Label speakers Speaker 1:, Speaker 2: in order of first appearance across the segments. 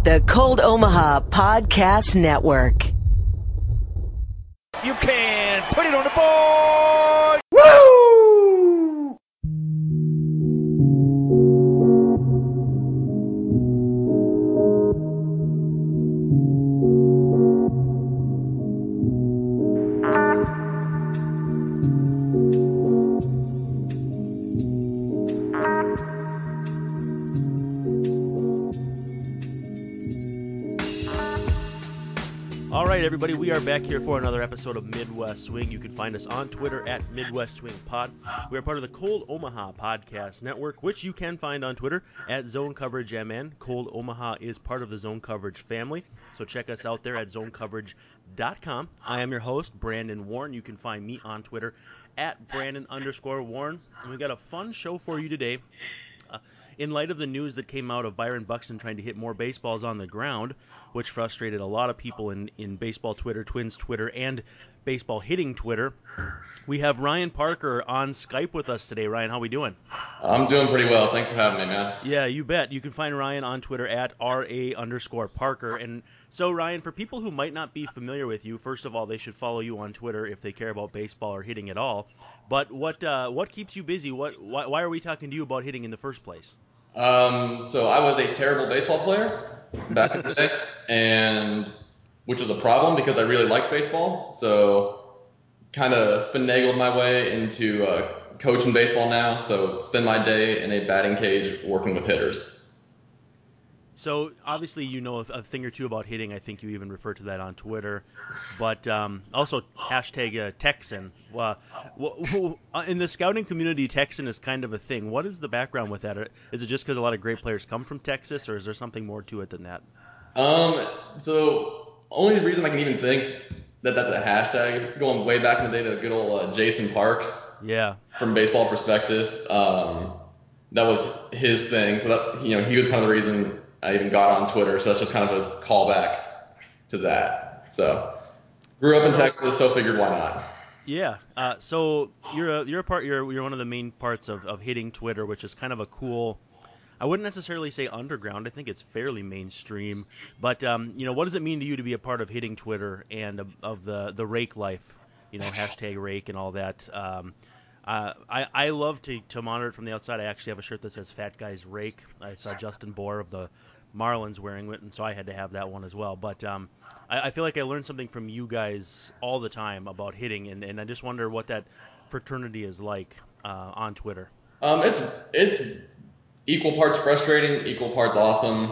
Speaker 1: The Cold Omaha Podcast Network.
Speaker 2: You can put it on the board.
Speaker 3: Woo!
Speaker 4: All right, everybody, we are back here for another episode of Midwest Swing. You can find us on Twitter at Midwest Swing Pod. We are part of the Cold Omaha Podcast Network, which you can find on Twitter at Zone Coverage MN. Cold Omaha is part of the Zone Coverage family, so check us out there at zonecoverage.com. I am your host, Brandon Warren. You can find me on Twitter at Brandon_Warren. And we got a fun show for you today. In light of the news that came out of Byron Buxton trying to hit more baseballs on the ground, which frustrated a lot of people in baseball Twitter, Twins Twitter, and baseball hitting Twitter, we have Ryan Parker on Skype with us today. Ryan, how we doing?
Speaker 3: I'm doing pretty well. Thanks for having me, man.
Speaker 4: Yeah, you bet. You can find Ryan on Twitter at RA_Parker. And so, Ryan, for people who might not be familiar with you, first of all, they should follow you on Twitter if they care about baseball or hitting at all. But what keeps you busy? Why are we talking to you about hitting in the first place?
Speaker 3: So I was a terrible baseball player back in the day, and which was a problem because I really liked baseball. So kind of finagled my way into coaching baseball now. So spend my day in a batting cage working with hitters.
Speaker 4: So, obviously, you know a thing or two about hitting. I think you even refer to that on Twitter. But also, hashtag Texan. In the scouting community, Texan is kind of a thing. What is the background with that? Is it just because a lot of great players come from Texas, or is there something more to it than that?
Speaker 3: So only reason I can even think that that's a hashtag, going way back in the day to good old Jason Parks.
Speaker 4: Yeah.
Speaker 3: From Baseball Prospectus. That was his thing. So that, he was kind of the reason I even got on Twitter, so that's just kind of a callback to that. So, grew up in Texas, so figured why not.
Speaker 4: Yeah. So you're one of the main parts of hitting Twitter, which is kind of a cool. I wouldn't necessarily say underground. I think it's fairly mainstream. But what does it mean to you to be a part of hitting Twitter and of the rake life? Hashtag rake and all that. I love to monitor it from the outside. I actually have a shirt that says "Fat Guys Rake." I saw Justin Bohr of the Marlins wearing it, and so I had to have that one as well. But I feel like I learn something from you guys all the time about hitting, and I just wonder what that fraternity is like on Twitter.
Speaker 3: It's equal parts frustrating, equal parts awesome.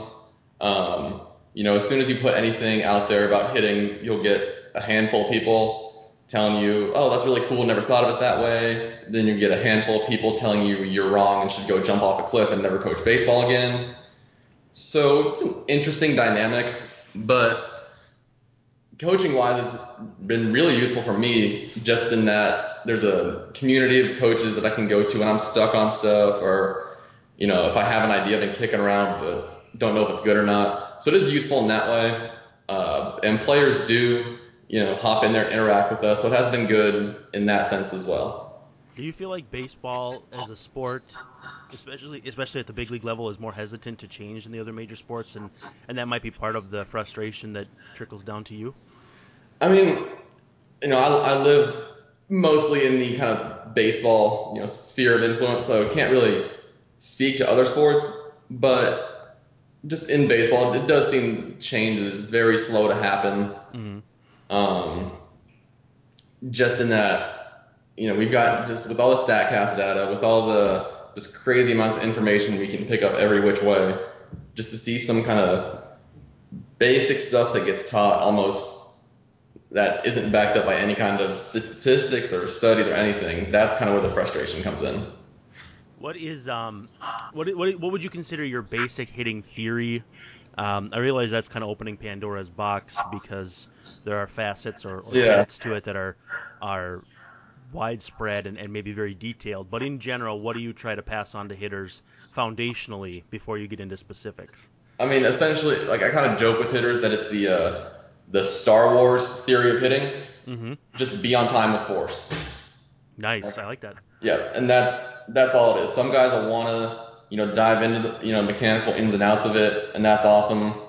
Speaker 3: As soon as you put anything out there about hitting, you'll get a handful of people telling you, oh, that's really cool, never thought of it that way. Then you get a handful of people telling you you're wrong and should go jump off a cliff and never coach baseball again. So it's an interesting dynamic, but coaching-wise, it's been really useful for me just in that there's a community of coaches that I can go to when I'm stuck on stuff or, if I have an idea I've been kicking around but don't know if it's good or not. So it is useful in that way. And players do hop in there and interact with us. So it has been good in that sense as well.
Speaker 4: Do you feel like baseball as a sport, especially at the big league level, is more hesitant to change than the other major sports, and that might be part of the frustration that trickles down to you?
Speaker 3: I mean, I live mostly in the kind of baseball, sphere of influence, so I can't really speak to other sports, but just in baseball, it does seem change is very slow to happen. Mm-hmm. Just in that, we've got just with all the StatCast data, with all the just crazy amounts of information we can pick up every which way, just to see some kind of basic stuff that gets taught almost that isn't backed up by any kind of statistics or studies or anything. That's kind of where the frustration comes in.
Speaker 4: What is what would you consider your basic hitting theory? I realize that's kind of opening Pandora's box because there are facets or tenets to it that are widespread and maybe very detailed. But in general, what do you try to pass on to hitters foundationally before you get into specifics?
Speaker 3: I mean, essentially, like I kind of joke with hitters that it's the Star Wars theory of hitting. Mm-hmm. Just be on time with force.
Speaker 4: Nice, I like that.
Speaker 3: Yeah, and that's all it is. Some guys will want to dive into the mechanical ins and outs of it, and that's awesome.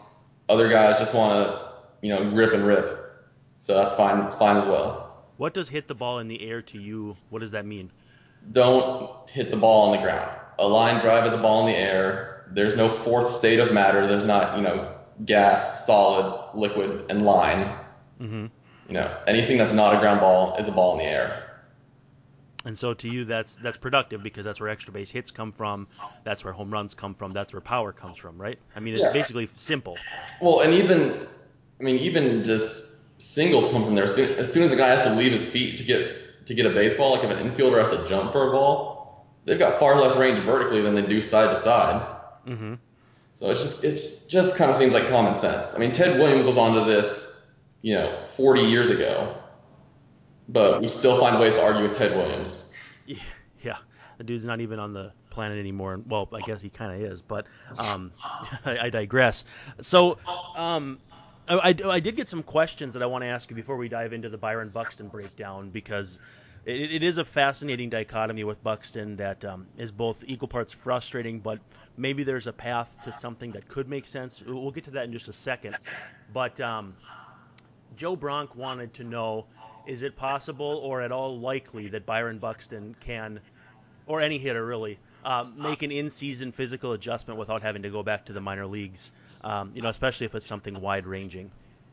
Speaker 3: Other guys just want to, grip and rip. So that's fine. It's fine as well.
Speaker 4: What does hit the ball in the air to you? What does that mean?
Speaker 3: Don't hit the ball on the ground. A line drive is a ball in the air. There's no fourth state of matter. There's not, gas, solid, liquid, and line.
Speaker 4: Mm-hmm.
Speaker 3: Anything that's not a ground ball is a ball in the air.
Speaker 4: And so to you, that's productive because that's where extra base hits come from. That's where home runs come from. That's where power comes from, right? I mean, it's basically simple.
Speaker 3: Well, and even just singles come from there. As soon as a guy has to leave his feet to get a baseball, like if an infielder has to jump for a ball, they've got far less range vertically than they do side to side.
Speaker 4: Mm-hmm.
Speaker 3: So it's just kind of seems like common sense. I mean, Ted Williams was onto this, 40 years ago, but we still find ways to argue with Ted Williams.
Speaker 4: Yeah, the dude's not even on the planet anymore. Well, I guess he kind of is, but I digress. So I did get some questions that I want to ask you before we dive into the Byron Buxton breakdown, because it is a fascinating dichotomy with Buxton that is both equal parts frustrating, but maybe there's a path to something that could make sense. We'll get to that in just a second. But Joe Bronk wanted to know, is it possible or at all likely that Byron Buxton can, or any hitter really, make an in-season physical adjustment without having to go back to the minor leagues, especially if it's something wide-ranging?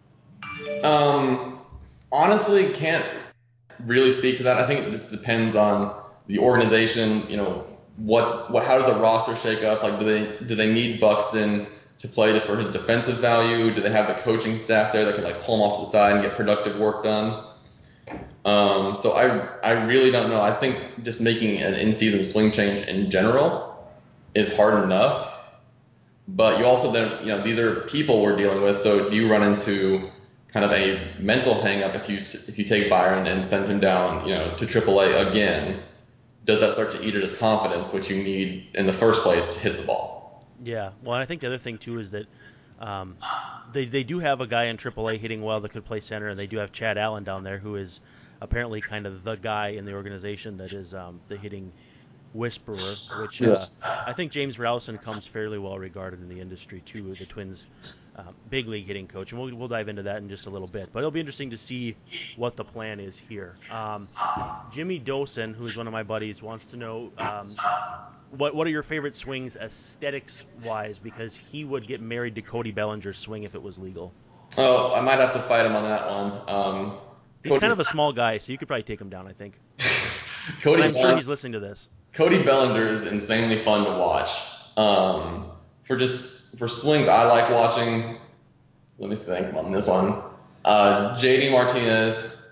Speaker 3: Honestly, can't really speak to that. I think it just depends on the organization. How does the roster shake up? Like, do they need Buxton to play just for his defensive value? Do they have the coaching staff there that can pull him off to the side and get productive work done? So I really don't know. I think just making an in-season swing change in general is hard enough. But you also then, these are people we're dealing with. So do you run into kind of a mental hang-up if you take Byron and send him down, to AAA again? Does that start to eat at his confidence, which you need in the first place to hit the ball?
Speaker 4: Yeah. Well, I think the other thing too is that they do have a guy in AAA hitting well that could play center, and they do have Chad Allen down there, who is apparently kind of the guy in the organization that is the hitting whisperer, which I think James Rowson comes fairly well regarded in the industry too, the Twins' big league hitting coach, and we'll dive into that in just a little bit. But it'll be interesting to see what the plan is here. Jimmy Dosen, who is one of my buddies, wants to know what are your favorite swings aesthetics-wise, because he would get married to Cody Bellinger's swing if it was legal.
Speaker 3: Oh, I might have to fight him on that one.
Speaker 4: He's kind of a small guy, so you could probably take him down, I think. I'm sure he's listening to this.
Speaker 3: Cody Bellinger is insanely fun to watch. For swings I like watching, let me think on this one. JD Martinez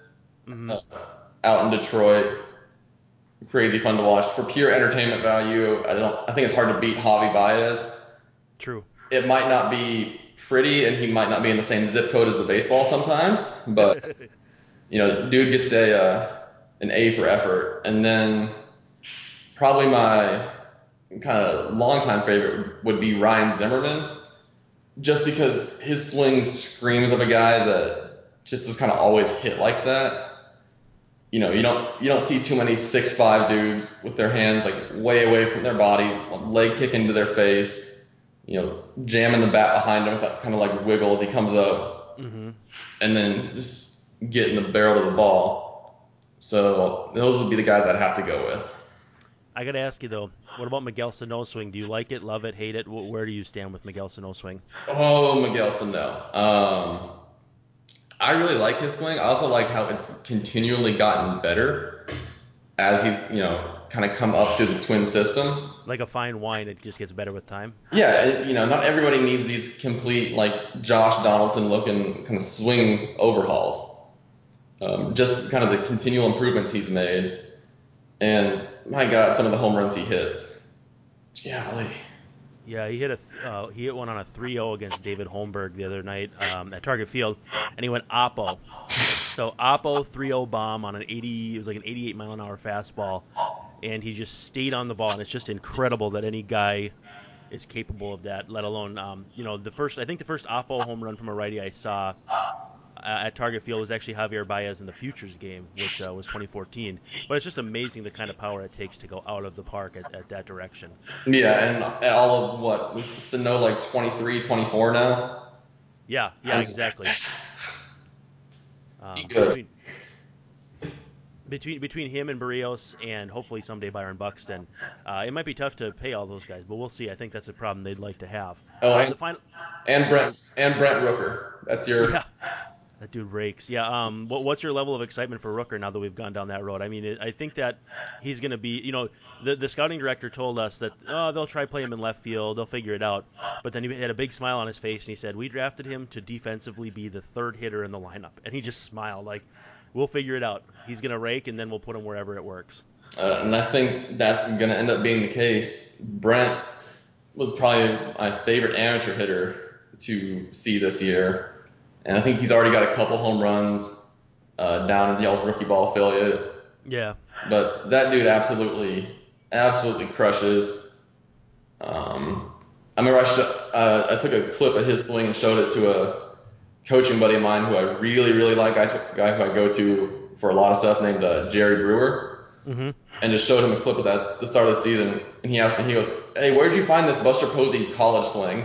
Speaker 3: out in Detroit, crazy fun to watch. For pure entertainment value, I think it's hard to beat Javi Baez.
Speaker 4: True.
Speaker 3: It might not be pretty, and he might not be in the same zip code as the baseball sometimes, but dude gets an A for effort. And then probably my kind of longtime favorite would be Ryan Zimmerman, just because his swing screams of a guy that just is kind of always hit like that. You don't see too many 6'5" dudes with their hands way away from their body, leg kick into their face, jamming the bat behind him with that kind of wiggle as he comes up, and then just getting the barrel of the ball. So those would be the guys I'd have to go with.
Speaker 4: I got to ask you, though, what about Miguel Sano swing? Do you like it, love it, hate it? Where do you stand with Miguel Sano swing?
Speaker 3: Oh, Miguel Sano. I really like his swing. I also like how it's continually gotten better as he's, kind of come up through the Twin system.
Speaker 4: Like a fine wine, it just gets better with time?
Speaker 3: Yeah, not everybody needs these complete, Josh Donaldson-looking kind of swing overhauls. Just kind of the continual improvements he's made. And, my God, some of the home runs he hits. Golly.
Speaker 4: Yeah, he hit one on a 3-0 against David Holmberg the other night at Target Field, and he went oppo. So oppo 3-0 bomb on it was like an 88 mile an hour fastball, and he just stayed on the ball, and it's just incredible that any guy is capable of that, let alone the first oppo home run from a righty I saw at Target Field was actually Javier Baez in the Futures game, which was 2014. But it's just amazing the kind of power it takes to go out of the park at that direction.
Speaker 3: Yeah, and all of is Sano 23, 24 now?
Speaker 4: Yeah, exactly.
Speaker 3: Good.
Speaker 4: Between him and Barrios, and hopefully someday Byron Buxton, it might be tough to pay all those guys, but we'll see. I think that's a problem they'd like to have.
Speaker 3: Oh,
Speaker 4: The final,
Speaker 3: and Brent Rooker. That's your.
Speaker 4: yeah, that dude rakes. Yeah. What's your level of excitement for Rooker now that we've gone down that road? I mean, I think that he's going to be. The scouting director told us that they'll try play him in left field, they'll figure it out. But then he had a big smile on his face and he said, "We drafted him to defensively be the third hitter in the lineup," and he just smiled like, "We'll figure it out. He's going to rake, and then we'll put him wherever it works."
Speaker 3: And I think that's going to end up being the case. Brent was probably my favorite amateur hitter to see this year. And I think he's already got a couple home runs down in Yale's rookie ball affiliate.
Speaker 4: Yeah.
Speaker 3: But that dude absolutely crushes. I remember I took a clip of his swing and showed it to a coaching buddy of mine who I really, really like. I took a guy who I go to for a lot of stuff named Jerry Brewer.
Speaker 4: Mm-hmm.
Speaker 3: And just showed him a clip of that at the start of the season. And he asked me, he goes, "Hey, where did you find this Buster Posey college swing?"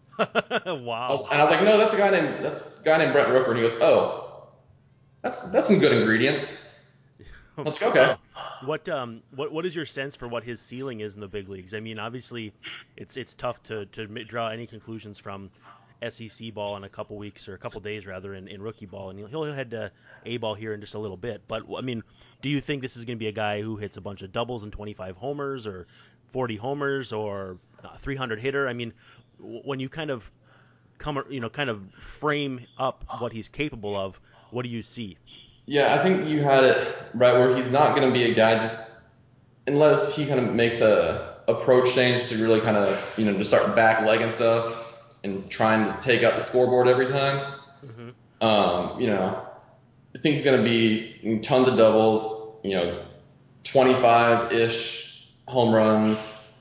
Speaker 4: Wow.
Speaker 3: And I was like, "No, that's a guy named Brent Rooker." And he goes, "Oh, that's some good ingredients." I was like, "Okay."
Speaker 4: What is your sense for what his ceiling is in the big leagues? I mean, obviously, it's tough to draw any conclusions from SEC ball in a couple weeks or a couple days rather in rookie ball, and he'll head to A ball here in just a little bit. But I mean, do you think this is going to be a guy who hits a bunch of doubles and 25 homers or 40 homers or 300 hitter? I mean, when you kind of kind of frame up what he's capable of, what do you see?
Speaker 3: Yeah, I think you had it right where he's not going to be a guy just unless he kind of makes a approach change to really kind of to start back legging stuff and trying to take up the scoreboard every time.
Speaker 4: Mm-hmm.
Speaker 3: I think he's going to be tons of doubles, 25-ish home runs.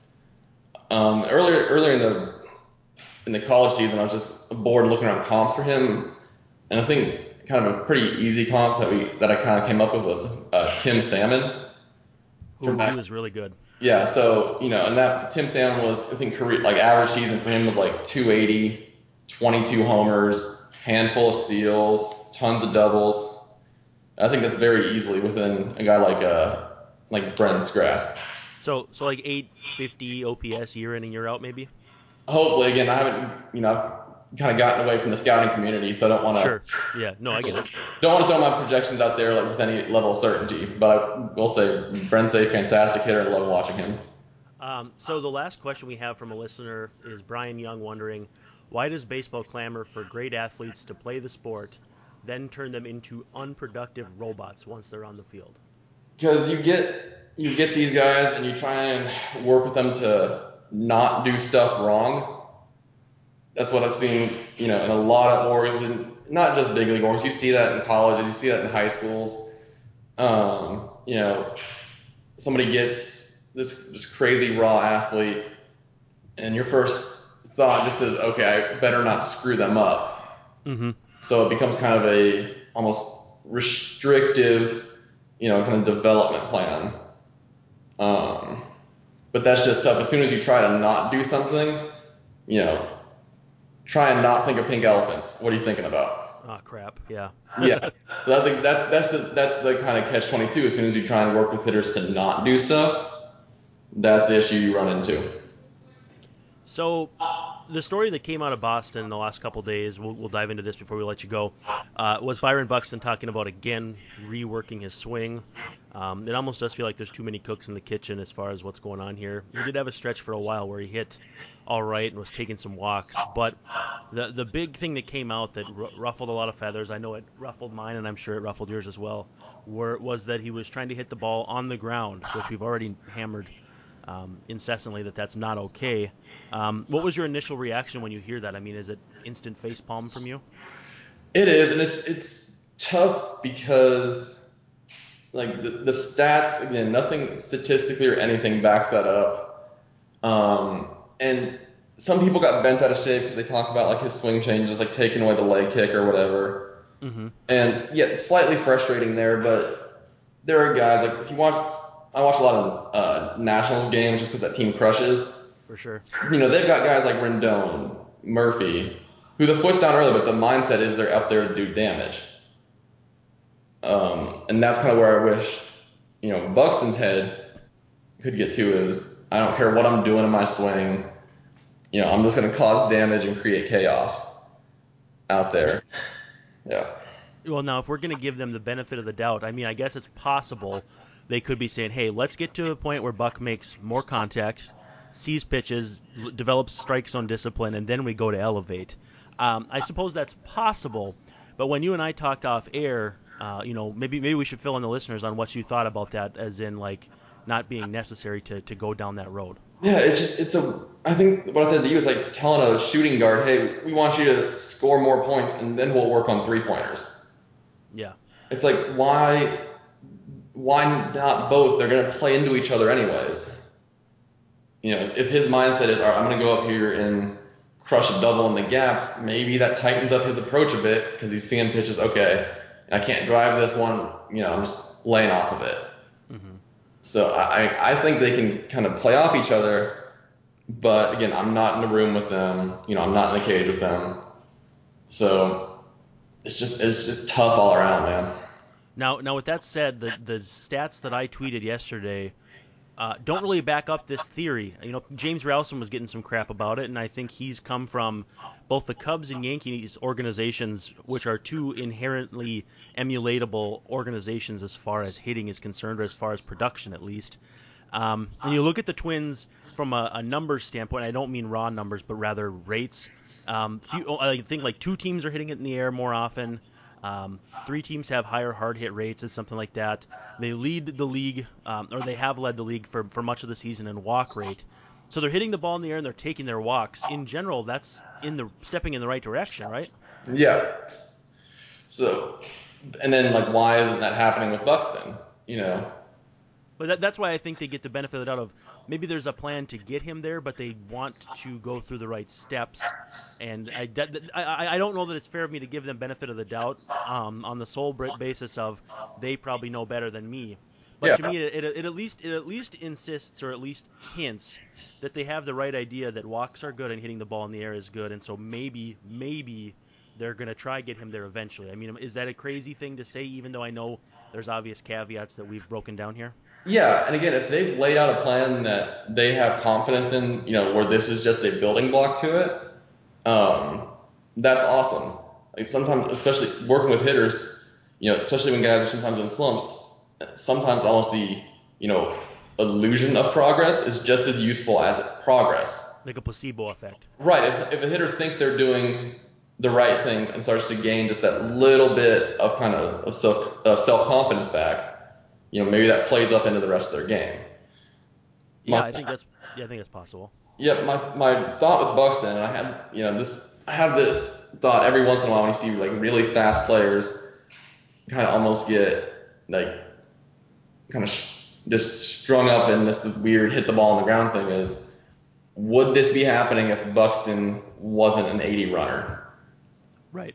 Speaker 3: Earlier in the college season, I was just bored looking around comps for him, and I think kind of a pretty easy comp that I kind of came up with was Tim Salmon.
Speaker 4: He was really good.
Speaker 3: Yeah, so and that Tim Salmon was, I think, average season for him was like 280, 22 homers, handful of steals, tons of doubles. I think that's very easily within a guy like Brent's grasp.
Speaker 4: So like 850 OPS year in and year out, maybe.
Speaker 3: Hopefully, again, I haven't, I've kind of gotten away from the scouting community, so I don't want to.
Speaker 4: Sure. Yeah. No, I get it.
Speaker 3: Don't want to throw my projections out there with any level of certainty, but I will say Brent's a fantastic hitter and love watching him.
Speaker 4: So the last question we have from a listener is Brian Young wondering, why does baseball clamor for great athletes to play the sport, then turn them into unproductive robots once they're on the field?
Speaker 3: Because you get these guys and you try and work with them to not do stuff wrong. That's what I've seen, in a lot of orgs, and not just big league orgs. You see that in colleges, you see that in high schools. Somebody gets this crazy raw athlete, and your first thought just is, okay, I better not screw them up.
Speaker 4: Mm-hmm.
Speaker 3: So it becomes kind of a almost restrictive, kind of development plan. But that's just tough. As soon as you try to not do something, try and not think of pink elephants. What are you thinking about?
Speaker 4: Oh crap! Yeah.
Speaker 3: Yeah. That's the kind of catch-22. As soon as you try and work with hitters to not do stuff, that's the issue you run into.
Speaker 4: So the story that came out of Boston in the last couple of days, we'll dive into this before we let you go, was Byron Buxton talking about, again, reworking his swing. It almost does feel like there's too many cooks in the kitchen as far as what's going on here. He did have a stretch for a while where he hit all right and was taking some walks, but the big thing that came out that ruffled a lot of feathers, I know it ruffled mine and I'm sure it ruffled yours as well, was that he was trying to hit the ball on the ground, which we've already hammered incessantly that's not okay. What was your initial reaction when you hear that? I mean, is it instant facepalm from you?
Speaker 3: It is, and it's tough because like the stats, again, nothing statistically or anything backs that up. And some people got bent out of shape because they talk about like his swing changes, like taking away the leg kick or whatever.
Speaker 4: Mm-hmm.
Speaker 3: And yeah, it's slightly frustrating there, but there are guys like I watch a lot of Nationals games just because that team crushes.
Speaker 4: For sure.
Speaker 3: They've got guys like Rendon, Murphy, who the foot's down early, but the mindset is they're up there to do damage. And that's kind of where I wish, Buxton's head could get to is, I don't care what I'm doing in my swing. I'm just going to cause damage and create chaos out there. Yeah.
Speaker 4: Well, now, if we're going to give them the benefit of the doubt, I mean, I guess it's possible they could be saying, hey, let's get to a point where Buck makes more contact, sees pitches, develops strike zone discipline, and then we go to elevate. I suppose that's possible, but when you and I talked off air, maybe we should fill in the listeners on what you thought about that, as in, like, not being necessary to go down that road.
Speaker 3: Yeah, I think what I said to you is like telling a shooting guard, hey, we want you to score more points and then we'll work on 3-pointers.
Speaker 4: Yeah.
Speaker 3: It's like, why not both? They're going to play into each other anyways. If his mindset is, all right, I'm going to go up here and crush a double in the gaps, maybe that tightens up his approach a bit because he's seeing pitches, okay, I can't drive this one, I'm just laying off of it.
Speaker 4: Mm-hmm.
Speaker 3: So I think they can kind of play off each other, but again, I'm not in the room with them, I'm not in the cage with them. So it's just tough all around, man.
Speaker 4: Now, with that said, the stats that I tweeted yesterday don't really back up this theory. James Rowson was getting some crap about it, and I think he's come from both the Cubs and Yankees organizations, which are two inherently emulatable organizations as far as hitting is concerned, or as far as production at least. And you look at the Twins from a numbers standpoint. I don't mean raw numbers, but rather rates. I think like 2 teams are hitting it in the air more often. 3 teams have higher hard hit rates and something like that. They lead the league, or they have led the league for much of the season in walk rate. So they're hitting the ball in the air and they're taking their walks. In general, that's stepping in the right direction, right?
Speaker 3: Yeah. So, and then like, why isn't that happening with Buxton?
Speaker 4: But that's why I think they get the benefit of the doubt of maybe there's a plan to get him there, but they want to go through the right steps. And I don't know that it's fair of me to give them benefit of the doubt on the sole basis of they probably know better than me. But to me, it at least insists, or at least hints, that they have the right idea that walks are good and hitting the ball in the air is good. And so maybe they're going to try get him there eventually. I mean, is that a crazy thing to say, even though I know there's obvious caveats that we've broken down here?
Speaker 3: Yeah, and again, if they've laid out a plan that they have confidence in, where this is just a building block to it, that's awesome. Like sometimes, especially working with hitters, especially when guys are sometimes in slumps, sometimes almost the, illusion of progress is just as useful as progress.
Speaker 4: Like a placebo effect.
Speaker 3: Right. If a hitter thinks they're doing the right things and starts to gain just that little bit of kind of self-confidence back, maybe that plays up into the rest of their game.
Speaker 4: I think that's possible.
Speaker 3: Yeah, my thought with Buxton, and I have this thought every once in a while when you see like really fast players kind of almost get like kind of just strung up in this weird hit the ball on the ground thing is, would this be happening if Buxton wasn't an 80 runner?
Speaker 4: Right.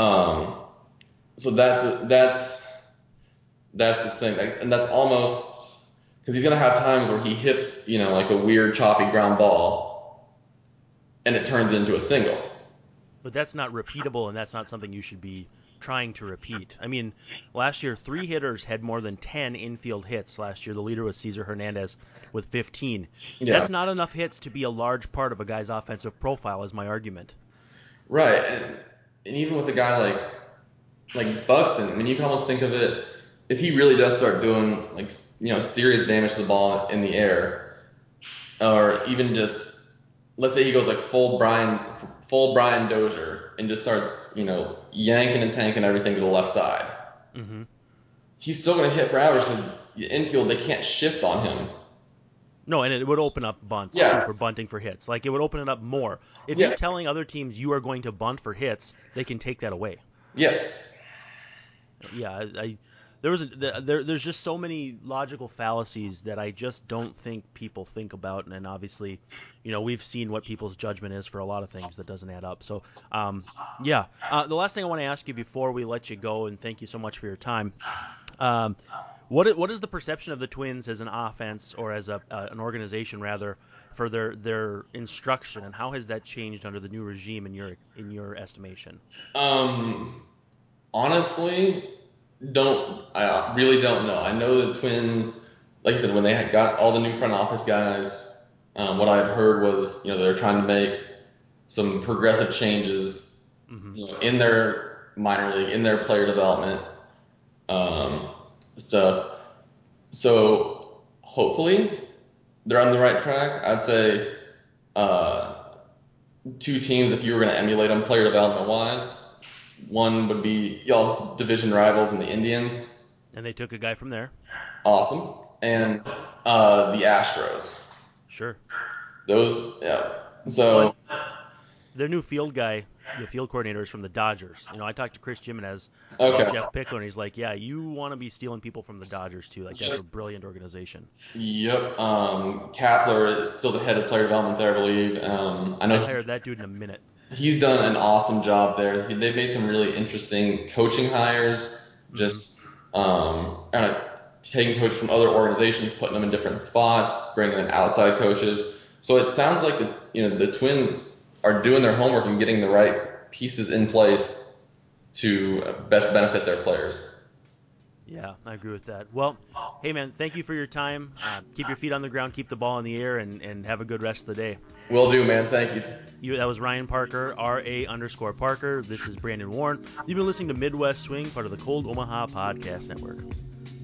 Speaker 3: So that's the thing, and that's almost because he's gonna have times where he hits, like a weird choppy ground ball, and it turns into a single.
Speaker 4: But that's not repeatable, and that's not something you should be trying to repeat. I mean, last year 3 hitters had more than 10 infield hits. Last year, the leader was Cesar Hernandez with 15.
Speaker 3: Yeah.
Speaker 4: That's not enough hits to be a large part of a guy's offensive profile, is my argument.
Speaker 3: Right, and even with a guy like Buxton, I mean, you can almost think of it, if he really does start doing like serious damage to the ball in the air, or even just let's say he goes like full Brian Dozier and just starts yanking and tanking everything to the left side.
Speaker 4: Mm-hmm.
Speaker 3: He's still going to hit for average because the infield, they can't shift on him.
Speaker 4: No, and it would open up bunts too, for bunting for hits. Like, it would open it up more. If you're telling other teams you are going to bunt for hits, they can take that away.
Speaker 3: Yes.
Speaker 4: Yeah, there's just so many logical fallacies that I just don't think people think about, and obviously, we've seen what people's judgment is for a lot of things that doesn't add up. So, the last thing I want to ask you before we let you go, and thank you so much for your time. What is the perception of the Twins as an offense, or as an organization rather, for their instruction, and how has that changed under the new regime in your estimation?
Speaker 3: Honestly, I really don't know. I know the Twins, like I said, when they had got all the new front office guys, what I had heard was, they're trying to make some progressive changes, in their minor league, in their player development stuff. So hopefully they're on the right track. I'd say two teams, if you were going to emulate them player development wise, one would be y'all's division rivals in the Indians.
Speaker 4: And they took a guy from there.
Speaker 3: Awesome. And the Astros.
Speaker 4: Sure.
Speaker 3: Those, yeah. So
Speaker 4: their new field guy, the field coordinator, is from the Dodgers. I talked to Chris Jimenez
Speaker 3: okay.
Speaker 4: about Jeff Pickler, and he's like, yeah, you want to be stealing people from the Dodgers too. Like, that's a brilliant organization.
Speaker 3: Yep. Kapler is still the head of player development there, I believe. I know
Speaker 4: I hired that dude in a minute.
Speaker 3: He's done an awesome job there. They've made some really interesting coaching hires, just kind of taking coaches from other organizations, putting them in different spots, bringing in outside coaches. So it sounds like the Twins are doing their homework and getting the right pieces in place to best benefit their players.
Speaker 4: Yeah, I agree with that. Well, hey, man, thank you for your time. Keep your feet on the ground, keep the ball in the air, and have a good rest of the day.
Speaker 3: Will do, man. Thank you.
Speaker 4: That was Ryan Parker, RA_Parker. This is Brandon Warren. You've been listening to Midwest Swing, part of the Cold Omaha Podcast Network.